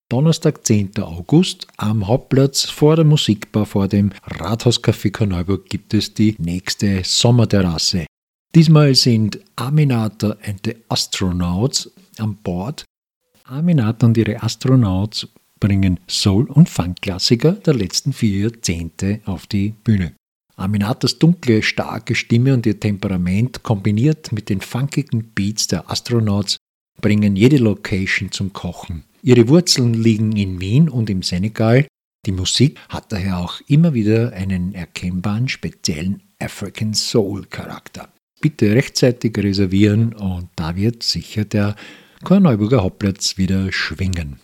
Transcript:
Donnerstag, 10. August, am Hauptplatz vor der Musikbar vor dem Rathauscafé Korneuburg gibt es die nächste Sommerterrasse. Diesmal sind Aminator and the Astronauts an Bord. Aminator und ihre Astronauts bringen Soul- und Funk-Klassiker der letzten 4 Jahrzehnte auf die Bühne. Aminators dunkle, starke Stimme und ihr Temperament kombiniert mit den funkigen Beats der Astronauts bringen jede Location zum Kochen. Ihre Wurzeln liegen in Wien und im Senegal. Die Musik hat daher auch immer wieder einen erkennbaren, speziellen African Soul Charakter. Bitte rechtzeitig reservieren und da wird sicher der Korneuburger Hauptplatz wieder schwingen.